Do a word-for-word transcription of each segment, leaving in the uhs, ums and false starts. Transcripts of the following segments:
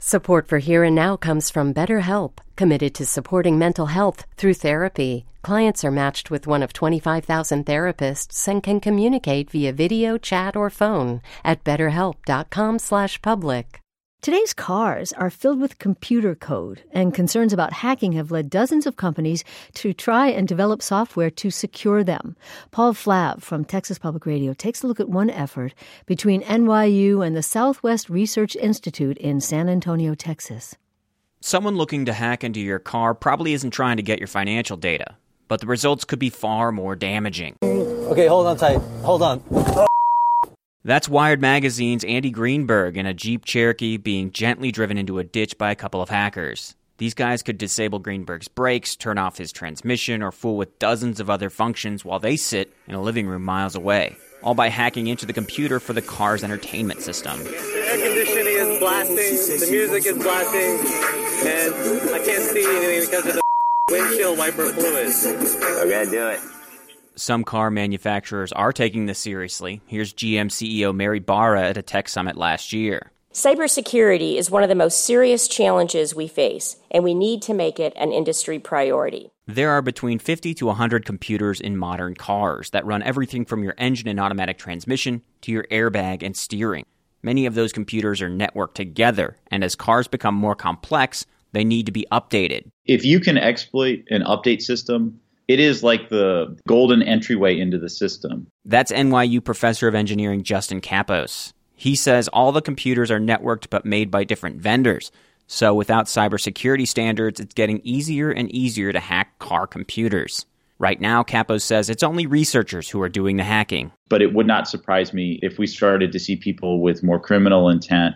Support for Here and Now comes from BetterHelp, committed to supporting mental health through therapy. Clients are matched with one of twenty-five thousand therapists and can communicate via video, chat, or phone at betterhelp.com slash public. Today's cars are filled with computer code, and concerns about hacking have led dozens of companies to try and develop software to secure them. Paul Flav from Texas Public Radio takes a look at one effort between N Y U and the Southwest Research Institute in San Antonio, Texas. Someone looking to hack into your car probably isn't trying to get your financial data, but the results could be far more damaging. Okay, hold on tight. Hold on. That's Wired Magazine's Andy Greenberg in a Jeep Cherokee being gently driven into a ditch by a couple of hackers. These guys could disable Greenberg's brakes, turn off his transmission, or fool with dozens of other functions while they sit in a living room miles away, all by hacking into the computer for the car's entertainment system. The air conditioning is blasting, the music is blasting, and I can't see anything because of the windshield wiper fluid. We're gonna do it. Some car manufacturers are taking this seriously. Here's G M C E O Mary Barra at a tech summit last year. Cybersecurity is one of the most serious challenges we face, and we need to make it an industry priority. There are between fifty to one hundred computers in modern cars that run everything from your engine and automatic transmission to your airbag and steering. Many of those computers are networked together, and as cars become more complex, they need to be updated. If you can exploit an update system, it is like the golden entryway into the system. That's N Y U professor of engineering Justin Kapos. He says all the computers are networked but made by different vendors. So without cybersecurity standards, it's getting easier and easier to hack car computers. Right now, Kapos says it's only researchers who are doing the hacking. But it would not surprise me if we started to see people with more criminal intent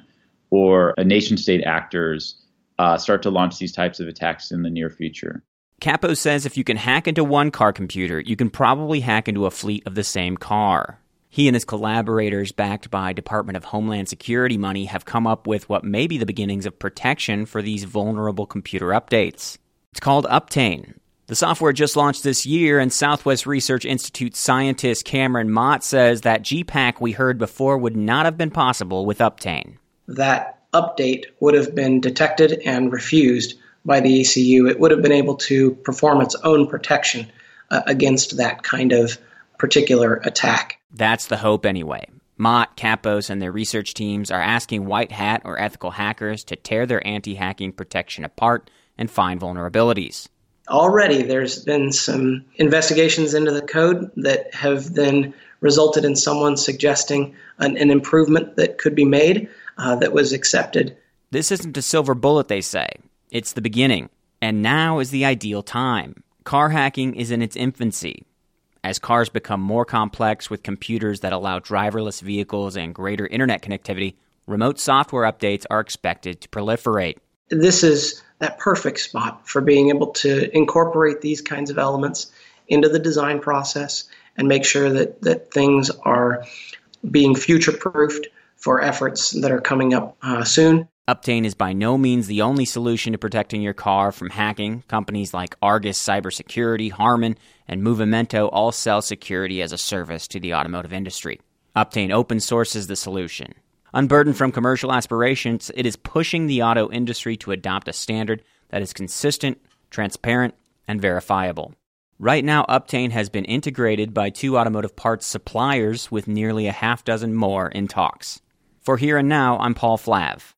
or nation-state actors uh, start to launch these types of attacks in the near future. Kapos says if you can hack into one car computer, you can probably hack into a fleet of the same car. He and his collaborators, backed by Department of Homeland Security money, have come up with what may be the beginnings of protection for these vulnerable computer updates. It's called Uptane. The software just launched this year, and Southwest Research Institute scientist Cameron Mott says that Jeep hack we heard before would not have been possible with Uptane. That update would have been detected and refused by the E C U. It would have been able to perform its own protection uh, against that kind of particular attack. That's the hope anyway. Mott, Kapos, and their research teams are asking white hat or ethical hackers to tear their anti-hacking protection apart and find vulnerabilities. Already there's been some investigations into the code that have then resulted in someone suggesting an, an improvement that could be made uh, that was accepted. This isn't a silver bullet, they say. It's the beginning, and now is the ideal time. Car hacking is in its infancy. As cars become more complex with computers that allow driverless vehicles and greater internet connectivity, remote software updates are expected to proliferate. This is that perfect spot for being able to incorporate these kinds of elements into the design process and make sure that, that things are being future-proofed for efforts that are coming up uh, soon. Uptane is by no means the only solution to protecting your car from hacking. Companies like Argus Cybersecurity, Harman, and Movimento all sell security as a service to the automotive industry. Uptane open sources the solution. Unburdened from commercial aspirations, it is pushing the auto industry to adopt a standard that is consistent, transparent, and verifiable. Right now, Uptane has been integrated by two automotive parts suppliers with nearly a half dozen more in talks. For Here and Now, I'm Paul Flav.